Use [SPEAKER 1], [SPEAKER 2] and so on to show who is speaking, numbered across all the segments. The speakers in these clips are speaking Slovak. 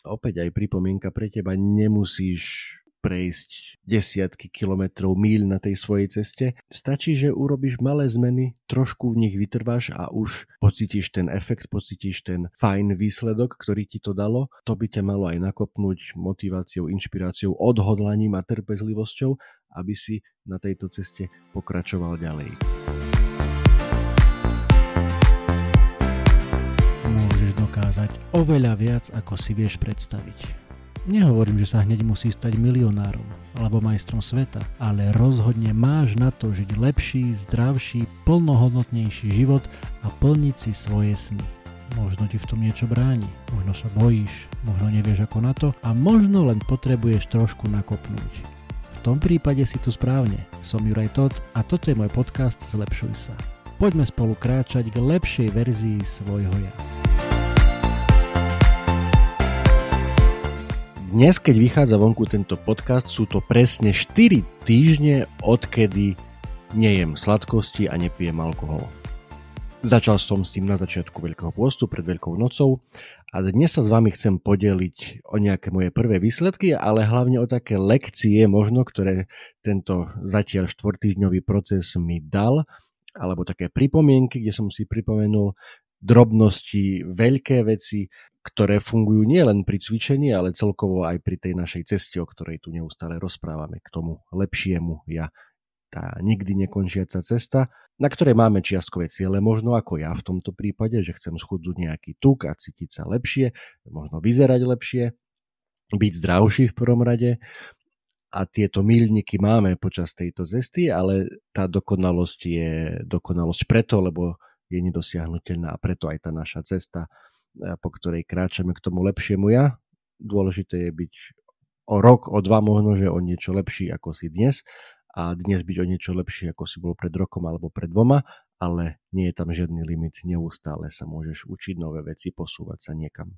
[SPEAKER 1] opäť aj pripomienka pre teba, nemusíš prejsť desiatky kilometrov, míľ na tej svojej ceste. Stačí, že urobíš malé zmeny, trošku v nich vytrváš a už pocítiš ten efekt, pocítiš ten fajn výsledok, ktorý ti to dalo. To by ťa malo aj nakopnúť motiváciou, inšpiráciou, odhodlaním a trpezlivosťou, aby si na tejto ceste pokračoval ďalej. Môžeš dokázať oveľa viac, ako si vieš predstaviť. Nehovorím, že sa hneď musí stať milionárom alebo majstrom sveta, ale rozhodne máš na to žiť lepší, zdravší, plnohodnotnejší život a plniť si svoje sny. Možno ti v tom niečo bráni, možno sa bojíš, možno nevieš ako na to a možno len potrebuješ trošku nakopnúť. V tom prípade si tu správne. Som Juraj Todt a toto je môj podcast Zlepšuj sa. Poďme spolu kráčať k lepšej verzii svojho ja. Dnes, keď vychádza vonku tento podcast, sú to presne 4 týždne, odkedy nejem sladkosti a nepijem alkohol. Začal som s tým na začiatku Veľkého pôstu, pred Veľkou nocou a dnes sa s vami chcem podeliť o nejaké moje prvé výsledky, ale hlavne o také lekcie možno, ktoré tento zatiaľ 4-týždňový proces mi dal, alebo také pripomienky, kde som si pripomenul drobnosti, veľké veci, ktoré fungujú nielen pri cvičení, ale celkovo aj pri tej našej ceste, o ktorej tu neustále rozprávame, k tomu lepšiemu ja. Tá nikdy nekončiaca cesta, na ktorej máme čiastkové ciele, možno ako ja v tomto prípade, že chcem schudnúť nejaký tuk a cítiť sa lepšie, možno vyzerať lepšie, byť zdravší v prvom rade. A tieto míľniky máme počas tejto cesty, ale tá dokonalosť je dokonalosť preto, lebo je nedosiahnuteľná a preto aj tá naša cesta, po ktorej kráčame k tomu lepšiemu ja. Dôležité je byť o rok, o dva možno, že o niečo lepší ako si dnes a dnes byť o niečo lepší ako si bol pred rokom alebo pred 2, ale nie je tam žiadny limit, neustále sa môžeš učiť nové veci, posúvať sa niekam.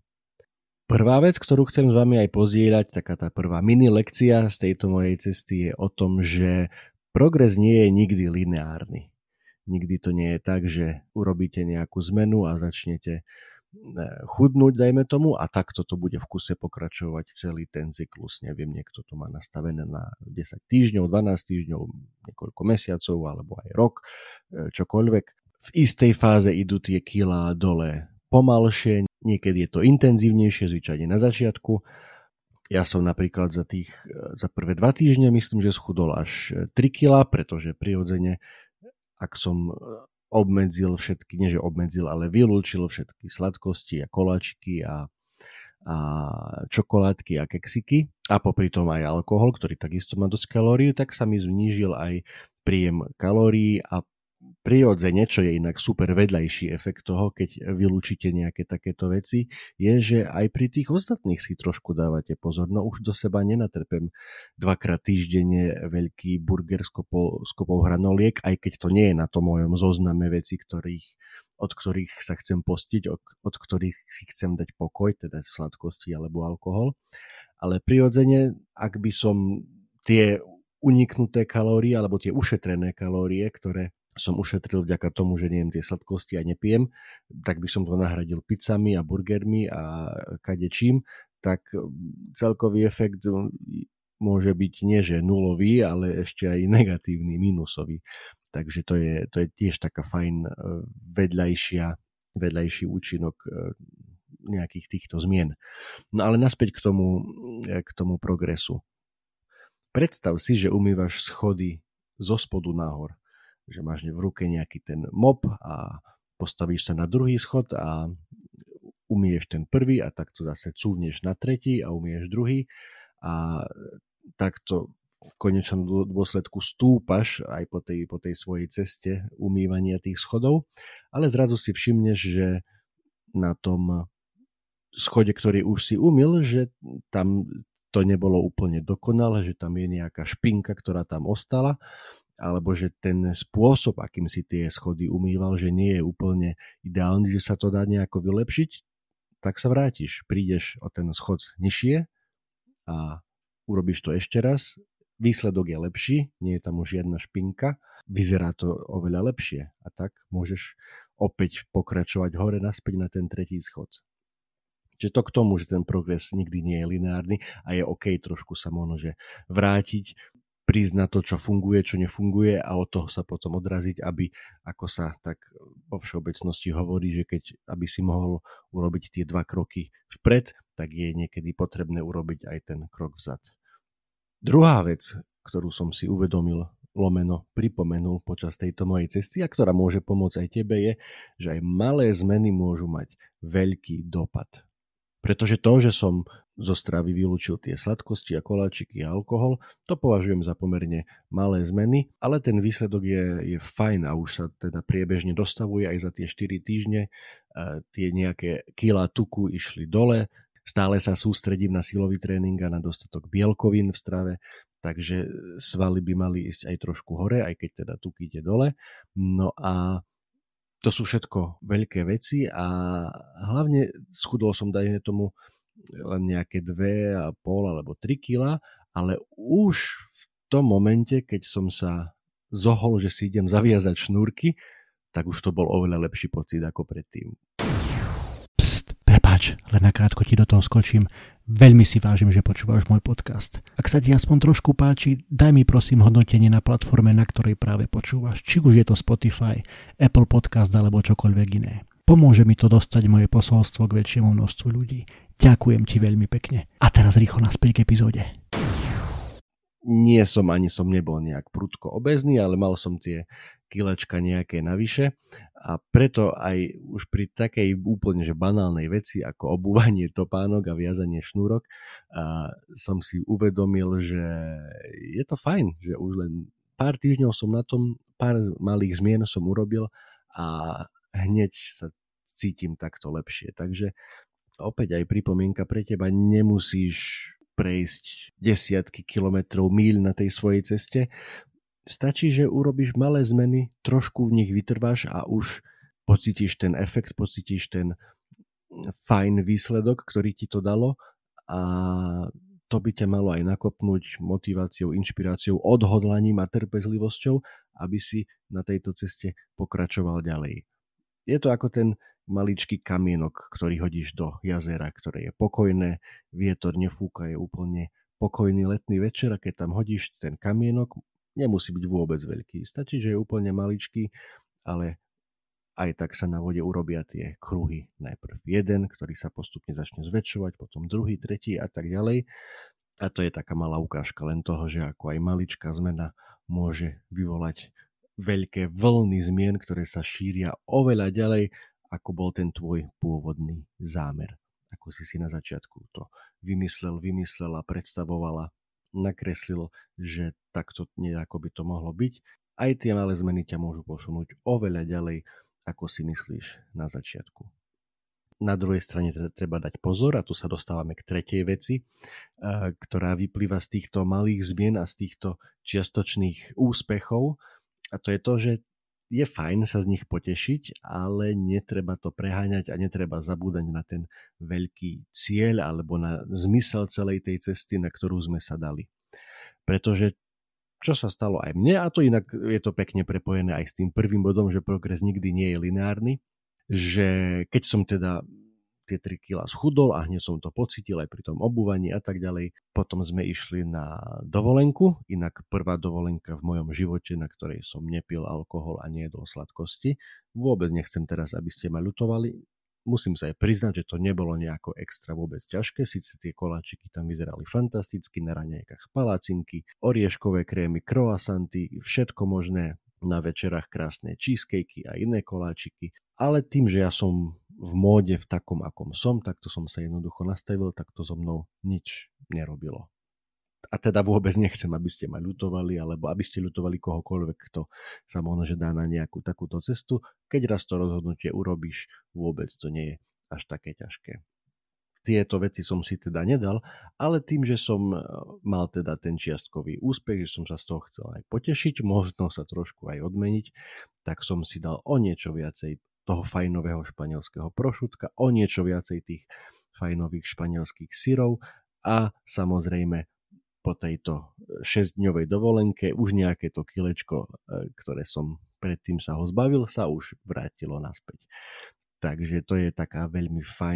[SPEAKER 1] Prvá vec, ktorú chcem s vami aj pozdieľať, taká tá prvá mini lekcia z tejto mojej cesty je o tom, že progres nie je nikdy lineárny. Nikdy to nie je tak, že urobíte nejakú zmenu a začnete chudnúť, dajme tomu, a takto to bude v kuse pokračovať celý ten cyklus. Neviem, niekto to má nastavené na 10 týždňov, 12 týždňov, niekoľko mesiacov, alebo aj rok, čokoľvek. V istej fáze idú tie kilá dole pomalšie, niekedy je to intenzívnejšie, zvyčajne na začiatku. Ja som napríklad za prvé 2 týždne myslím, že schudol až 3 kilá, pretože prirodzene, ak som obmedzil všetky, nie že obmedzil, ale vylúčil všetky sladkosti a koláčiky a čokoládky a keksiky a popri tom aj alkohol, ktorý takisto má dosť kalórií, tak sa mi znížil aj príjem kalórií a prirodzene, čo je inak super vedľajší efekt toho, keď vylúčite nejaké takéto veci, je, že aj pri tých ostatných si trošku dávate pozor. No už do seba nenatrpem 2-krát týždenne veľký burger s kopou hranoliek, aj keď to nie je na tom mojom zozname veci, od ktorých sa chcem postiť, od ktorých si chcem dať pokoj, teda sladkosti alebo alkohol. Ale prirodzene, ak by som tie uniknuté kalórie alebo tie ušetrené kalórie, ktoré som ušetril vďaka tomu, že nejem tie sladkosti a nepijem, tak by som to nahradil pizzami a burgermi a kadečím, tak celkový efekt môže byť nie že nulový, ale ešte aj negatívny, minusový. Takže to je tiež taká fajn vedľajší účinok nejakých týchto zmien. No ale naspäť k tomu progresu. Predstav si, že umývaš schody zo spodu nahor. Že máš v ruke nejaký ten mop a postavíš sa na druhý schod a umieš ten prvý a takto zase cúvneš na tretí a umieš druhý a takto v konečnom dôsledku stúpaš aj po tej svojej ceste umývania tých schodov, ale zrazu si všimneš, že na tom schode, ktorý už si umyl, že tam to nebolo úplne dokonalé, že tam je nejaká špinka, ktorá tam ostala, alebo že ten spôsob, akým si tie schody umýval, že nie je úplne ideálny, že sa to dá nejako vylepšiť, tak sa vrátiš, prídeš o ten schod nižšie a urobíš to ešte raz. Výsledok je lepší, nie je tam už žiadna špinka, vyzerá to oveľa lepšie a tak môžeš opäť pokračovať hore naspäť na ten tretí schod. Čiže to k tomu, že ten progres nikdy nie je lineárny a je OK trošku sa možno že vrátiť, prísť na to, čo funguje, čo nefunguje a od toho sa potom odraziť, aby, ako sa tak vo všeobecnosti hovorí, že aby si mohol urobiť tie 2 kroky vpred, tak je niekedy potrebné urobiť aj ten krok vzad. Druhá vec, ktorú som si uvedomil, lomeno pripomenul počas tejto mojej cesty a ktorá môže pomôcť aj tebe, je, že aj malé zmeny môžu mať veľký dopad. Pretože to, že som zo stravy vylúčil tie sladkosti a koláčiky a alkohol, to považujem za pomerne malé zmeny, ale ten výsledok je fajn a už sa teda priebežne dostavuje aj za tie 4 týždne. Tie nejaké kilá tuku išli dole, stále sa sústredím na silový tréning a na dostatok bielkovín v strave, takže svaly by mali ísť aj trošku hore, aj keď teda tuk ide dole. No a to sú všetko veľké veci a hlavne schudol som, dajme tomu, len nejaké 2,5 alebo 3 kg, ale už v tom momente, keď som sa zohol, že si idem zaviazať šnúrky, tak už to bol oveľa lepší pocit ako predtým.
[SPEAKER 2] Pst, prepáč, len nakrátko ti do toho skočím. Veľmi si vážim, že počúvaš môj podcast. Ak sa ti aspoň trošku páči, daj mi prosím hodnotenie na platforme, na ktorej práve počúvaš. Či už je to Spotify, Apple Podcast alebo čokoľvek iné. Pomôže mi to dostať moje posolstvo k väčšiemu množstvu ľudí. Ďakujem ti veľmi pekne. A teraz rýchlo naspäť k epizóde.
[SPEAKER 1] Nie som nebol nejak prudko obézny, ale mal som tie kilečka nejaké navyše a preto aj už pri takej úplne že banálnej veci ako obúvanie topánok a viazanie šnúrok som si uvedomil, že je to fajn, že už len pár týždňov som na tom, pár malých zmien som urobil a hneď sa cítim takto lepšie. Takže opäť aj pripomienka pre teba, nemusíš prejsť desiatky kilometrov, míľ na tej svojej ceste. Stačí, že urobíš malé zmeny, trošku v nich vytrváš a už pocítiš ten efekt, pocítiš ten fajn výsledok, ktorý ti to dalo a to by ťa malo aj nakopnúť motiváciou, inšpiráciou, odhodlaním a trpezlivosťou, aby si na tejto ceste pokračoval ďalej. Je to ako ten maličký kamienok, ktorý hodíš do jazera, ktoré je pokojné, vietor nefúka, je úplne pokojný letný večer a keď tam hodíš ten kamienok, nemusí byť vôbec veľký. Stačí, že je úplne maličký, ale aj tak sa na vode urobia tie kruhy. Najprv jeden, ktorý sa postupne začne zväčšovať, potom druhý, tretí a tak ďalej. A to je taká malá ukážka len toho, že ako aj maličká zmena môže vyvolať veľké vlny zmien, ktoré sa šíria oveľa ďalej, ako bol ten tvoj pôvodný zámer. Ako si na začiatku to vymyslel a predstavovala, nakreslil, že takto nejako by to mohlo byť. Aj tie malé zmeny ťa môžu posunúť oveľa ďalej, ako si myslíš na začiatku. Na druhej strane treba dať pozor a tu sa dostávame k tretej veci, ktorá vyplýva z týchto malých zmien a z týchto čiastočných úspechov. A to je to, že je fajn sa z nich potešiť, ale netreba to preháňať a netreba zabúdať na ten veľký cieľ alebo na zmysel celej tej cesty, na ktorú sme sa dali. Pretože čo sa stalo aj mne, a to inak je to pekne prepojené aj s tým prvým bodom, že progres nikdy nie je lineárny, že keď som teda tie 3 kg schudol a hneď som to pocítil aj pri tom obúvaní a tak ďalej. Potom sme išli na dovolenku, inak prvá dovolenka v mojom živote, na ktorej som nepil alkohol a nejedol sladkosti. Vôbec nechcem teraz, aby ste ma ľutovali. Musím sa aj priznať, že to nebolo nejako extra vôbec ťažké, síce tie koláčiky tam vyzerali fantasticky, na raňajkách palacinky, orieškové krémy, croissanty, všetko možné, na večerách krásne cheesecakey a iné koláčiky, ale tým, že ja som v móde v takom, akom som, takto som sa jednoducho nastavil, tak to so mnou nič nerobilo. A teda vôbec nechcem, aby ste ma ľutovali, alebo aby ste ľutovali kohokoľvek, kto sa možno že dá na nejakú takúto cestu. Keď raz to rozhodnutie urobíš, vôbec to nie je až také ťažké. Tieto veci som si teda nedal, ale tým, že som mal teda ten čiastkový úspech, že som sa z toho chcel aj potešiť, možno sa trošku aj odmeniť, tak som si dal o niečo viacej toho fajnového španielského prošutka, o niečo viacej tých fajnových španielských syrov a samozrejme po tejto 6-dňovej dovolenke už nejaké to kilečko, ktoré som predtým sa ho zbavil, sa už vrátilo naspäť. Takže to je taká veľmi fajn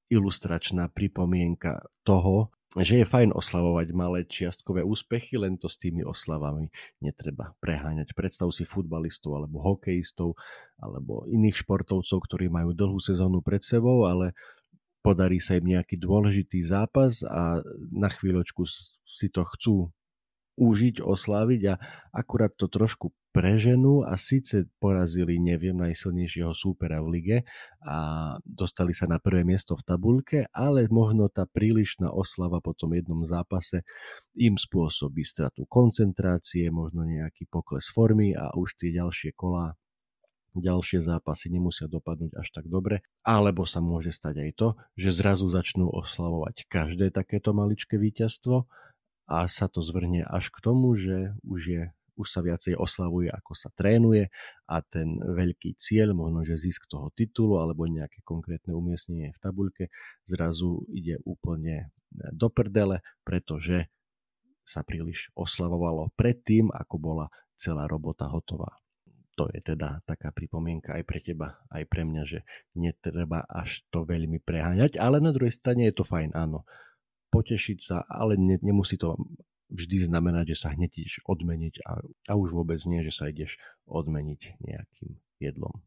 [SPEAKER 1] ilustračná pripomienka toho, že je fajn oslavovať malé čiastkové úspechy, len to s tými oslavami netreba preháňať. Predstav si futbalistov alebo hokejistov alebo iných športovcov, ktorí majú dlhú sezónu pred sebou, ale podarí sa im nejaký dôležitý zápas a na chvíľočku si to chcú užiť, osláviť a akurát to trošku preženú a síce porazili, najsilnejšieho súpera v lige a dostali sa na prvé miesto v tabuľke, ale možno tá prílišná oslava po tom jednom zápase im spôsobí stratu koncentrácie, možno nejaký pokles formy a už tie ďalšie kolá, ďalšie zápasy nemusia dopadnúť až tak dobre, alebo sa môže stať aj to, že zrazu začnú oslavovať každé takéto maličké víťazstvo a sa to zvrhne až k tomu, že už sa viacej oslavuje, ako sa trénuje a ten veľký cieľ, možno že zisk toho titulu alebo nejaké konkrétne umiestnenie v tabuľke zrazu ide úplne do prdele, pretože sa príliš oslavovalo predtým, ako bola celá robota hotová. To je teda taká pripomienka aj pre teba, aj pre mňa, že netreba až to veľmi preháňať, ale na druhej strane je to fajn, áno. Potešiť sa, ale nemusí to vždy znamenať, že sa hneď ideš odmeniť a už vôbec nie, že sa ideš odmeniť nejakým jedlom.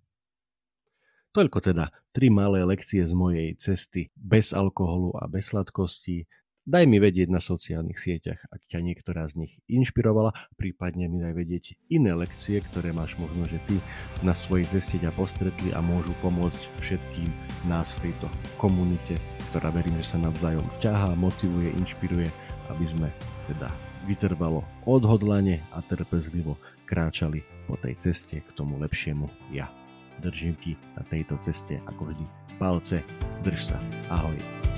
[SPEAKER 1] Toľko teda 3 malé lekcie z mojej cesty bez alkoholu a bez sladkostí. Daj mi vedieť na sociálnych sieťach, ak ťa niektorá z nich inšpirovala, prípadne mi daj vedieť iné lekcie, ktoré máš možno, že ty na svojej ceste ťa postretli a môžu pomôcť všetkým nás v tejto komunite, ktorá verím, že sa navzájom ťahá, motivuje, inšpiruje, aby sme teda vytrvalo odhodlane a trpezlivo kráčali po tej ceste k tomu lepšiemu ja. Držím ti na tejto ceste ako vždy palce, drž sa, ahoj.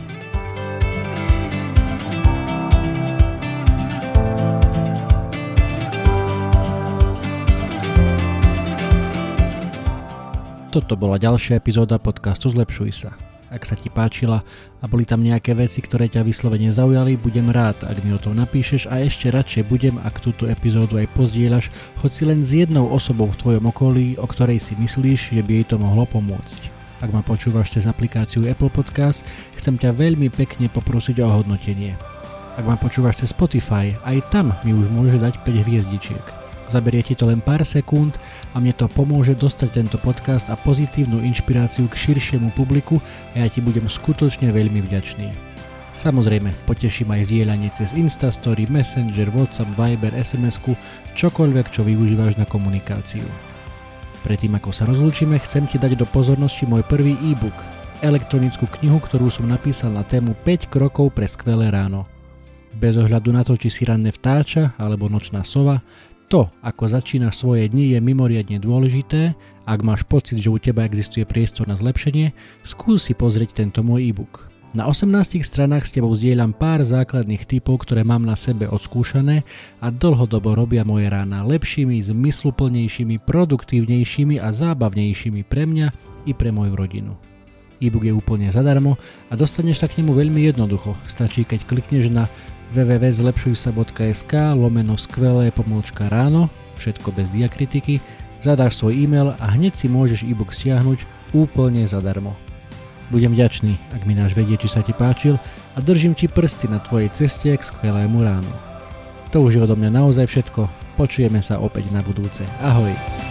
[SPEAKER 2] Toto bola ďalšia epizóda podcastu Zlepšuj sa. Ak sa ti páčila a boli tam nejaké veci, ktoré ťa vyslovene zaujali, budem rád, ak mi o tom napíšeš a ešte radšej budem, ak túto epizódu aj pozdieľaš, hoci len s jednou osobou v tvojom okolí, o ktorej si myslíš, že by jej to mohlo pomôcť. Ak ma počúvaš cez aplikáciu Apple Podcast, chcem ťa veľmi pekne poprosiť o hodnotenie. Ak ma počúvaš cez Spotify, aj tam mi už môže dať 5 hviezdičiek. Zaberie ti to len pár sekúnd a mne to pomôže dostať tento podcast a pozitívnu inšpiráciu k širšiemu publiku a ja ti budem skutočne veľmi vďačný. Samozrejme, poteším aj zdieľanie cez Instastory, Messenger, WhatsApp, Viber, SMS-ku, čokoľvek, čo využívaš na komunikáciu. Predtým ako sa rozlúčime, chcem ti dať do pozornosti môj prvý e-book, elektronickú knihu, ktorú som napísal na tému 5 krokov pre skvelé ráno. Bez ohľadu na to, či si ranné vtáča alebo nočná sova, to, ako začínaš svoje dni, je mimoriadne dôležité. Ak máš pocit, že u teba existuje priestor na zlepšenie, skús si pozrieť tento môj e-book. Na 18 stranách s tebou zdieľam pár základných tipov, ktoré mám na sebe odskúšané a dlhodobo robia moje rána lepšími, zmysluplnejšími, produktívnejšími a zábavnejšími pre mňa i pre moju rodinu. E-book je úplne zadarmo a dostaneš sa k nemu veľmi jednoducho. Stačí, keď klikneš na www.zlepšujsa.sk/skvelé-ráno, všetko bez diakritiky, zadáš svoj e-mail a hneď si môžeš e-book stiahnuť úplne zadarmo. Budem vďačný, ak mi dáš vedieť, či sa ti páčil a držím ti prsty na tvojej ceste k skvelému ránu. To už je odo mňa naozaj všetko, počujeme sa opäť na budúce. Ahoj!